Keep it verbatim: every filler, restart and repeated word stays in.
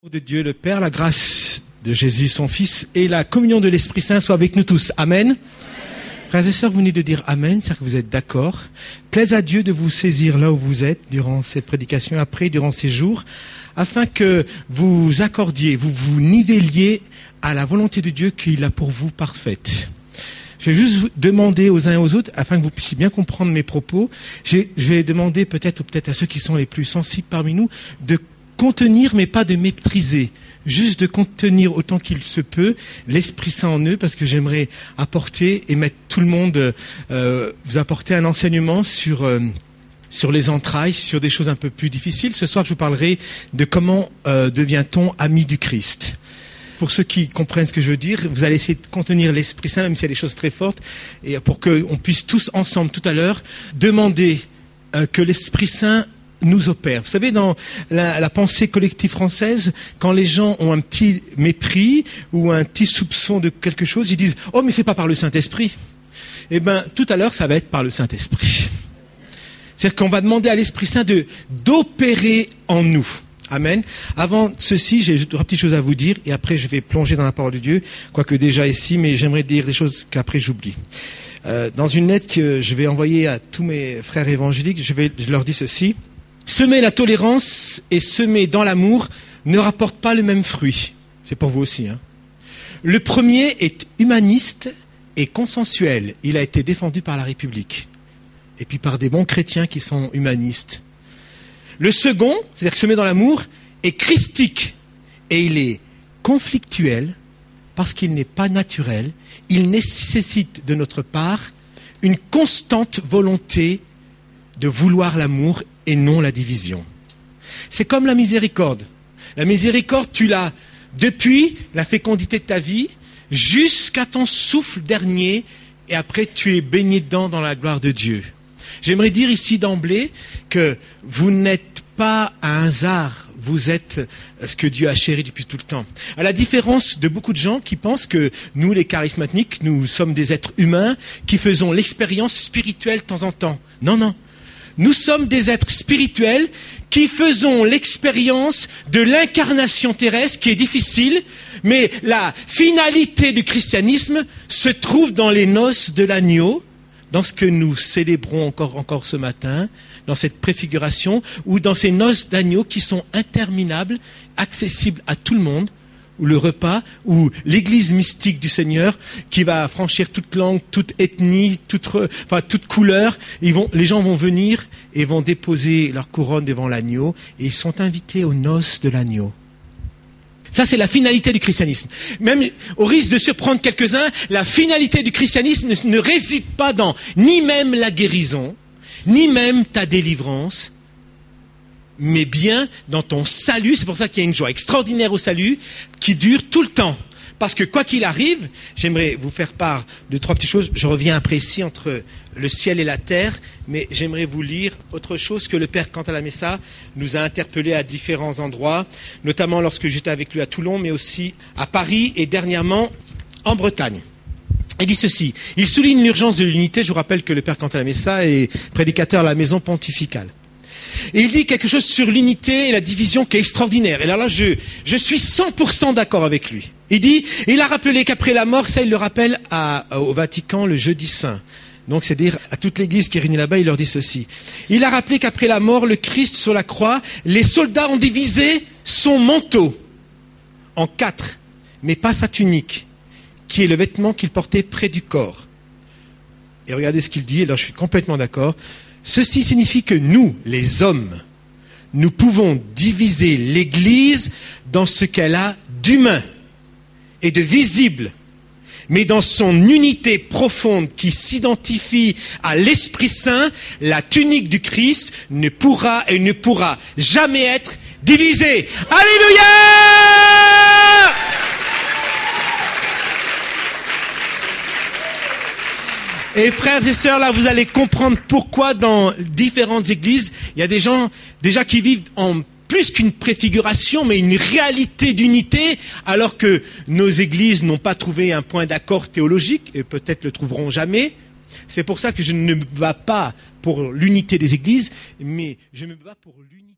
De Dieu le Père, la grâce de Jésus son Fils et la communion de l'Esprit Saint soient avec nous tous. Amen. Amen. Frères et sœurs, vous venez de dire Amen, c'est-à-dire que vous êtes d'accord. Plaise à Dieu de vous saisir là où vous êtes durant cette prédication, après, durant ces jours, afin que vous vous accordiez, vous vous nivelliez à la volonté de Dieu qu'il a pour vous parfaite. Je vais juste vous demander aux uns et aux autres, afin que vous puissiez bien comprendre mes propos, je vais demander peut-être ou peut-être à ceux qui sont les plus sensibles parmi nous, de contenir, mais pas de mépriser, juste de contenir autant qu'il se peut l'Esprit Saint en eux, parce que j'aimerais apporter et mettre tout le monde, euh, vous apporter un enseignement sur euh, sur les entrailles, sur des choses un peu plus difficiles. Ce soir, je vous parlerai de comment euh, devient-on ami du Christ. Pour ceux qui comprennent ce que je veux dire, vous allez essayer de contenir l'Esprit Saint, même s'il y a des choses très fortes, et pour qu'on puisse tous ensemble, tout à l'heure, demander euh, que l'Esprit Saint nous opère. Vous savez, dans la, la pensée collective française, quand les gens ont un petit mépris ou un petit soupçon de quelque chose, ils disent « Oh, mais c'est pas par le Saint-Esprit ». Eh bien, tout à l'heure, ça va être par le Saint-Esprit. C'est-à-dire qu'on va demander à l'Esprit Saint de d'opérer en nous. Amen. Avant ceci, j'ai trois petites choses à vous dire et après je vais plonger dans la parole de Dieu, quoique déjà ici, mais j'aimerais dire des choses qu'après j'oublie. Euh, dans une lettre que je vais envoyer à tous mes frères évangéliques, je, vais, je leur dis ceci. Semer la tolérance et semer dans l'amour ne rapporte pas le même fruit. C'est pour vous aussi. Hein. Le premier est humaniste et consensuel. Il a été défendu par la République. Et puis par des bons chrétiens qui sont humanistes. Le second, c'est-à-dire que semer dans l'amour, est christique. Et il est conflictuel parce qu'il n'est pas naturel. Il nécessite de notre part une constante volonté de vouloir l'amour et non la division. C'est comme la miséricorde. La miséricorde, tu l'as depuis la fécondité de ta vie jusqu'à ton souffle dernier et après tu es baigné dedans dans la gloire de Dieu. J'aimerais dire ici d'emblée que vous n'êtes pas un hasard, vous êtes ce que Dieu a chéri depuis tout le temps. À la différence de beaucoup de gens qui pensent que nous, les charismatiques, nous sommes des êtres humains qui faisons l'expérience spirituelle de temps en temps. Non, non. Nous sommes des êtres spirituels qui faisons l'expérience de l'incarnation terrestre qui est difficile, mais la finalité du christianisme se trouve dans les noces de l'agneau, dans ce que nous célébrons encore, encore ce matin, dans cette préfiguration, ou dans ces noces d'agneau qui sont interminables, accessibles à tout le monde, ou le repas, ou l'église mystique du Seigneur qui va franchir toute langue, toute ethnie, toute, enfin, toute couleur. Ils vont, les gens vont venir et vont déposer leur couronne devant l'agneau et ils sont invités aux noces de l'agneau. Ça, c'est la finalité du christianisme. Même au risque de surprendre quelques-uns, la finalité du christianisme ne, ne réside pas dans ni même la guérison, ni même ta délivrance, mais bien dans ton salut. C'est pour ça qu'il y a une joie extraordinaire au salut qui dure tout le temps. Parce que quoi qu'il arrive, j'aimerais vous faire part de trois petites choses. Je reviens après ici entre le ciel et la terre, mais j'aimerais vous lire autre chose que le Père Cantalamessa nous a interpellés à différents endroits, notamment lorsque j'étais avec lui à Toulon, mais aussi à Paris et dernièrement en Bretagne. Il dit ceci, il souligne l'urgence de l'unité. Je vous rappelle que le Père Cantalamessa est prédicateur à la maison pontificale. Et il dit quelque chose sur l'unité et la division qui est extraordinaire. Et là, là je, je suis cent pour cent d'accord avec lui. Il dit, il a rappelé qu'après la mort, ça il le rappelle à, au Vatican le jeudi saint. Donc c'est-à-dire à toute l'église qui est réunie là-bas, il leur dit ceci. Il a rappelé qu'après la mort, le Christ sur la croix, les soldats ont divisé son manteau en quatre, mais pas sa tunique, qui est le vêtement qu'il portait près du corps. Et regardez ce qu'il dit, et là je suis complètement d'accord. Ceci signifie que nous, les hommes, nous pouvons diviser l'Église dans ce qu'elle a d'humain et de visible, mais dans son unité profonde qui s'identifie à l'Esprit Saint, la tunique du Christ ne pourra et ne pourra jamais être divisée. Alléluia! Et frères et sœurs, là, vous allez comprendre pourquoi dans différentes églises, il y a des gens déjà qui vivent en plus qu'une préfiguration, mais une réalité d'unité, alors que nos églises n'ont pas trouvé un point d'accord théologique, et peut-être le trouveront jamais. C'est pour ça que je ne me bats pas pour l'unité des églises, mais je me bats pour l'unité.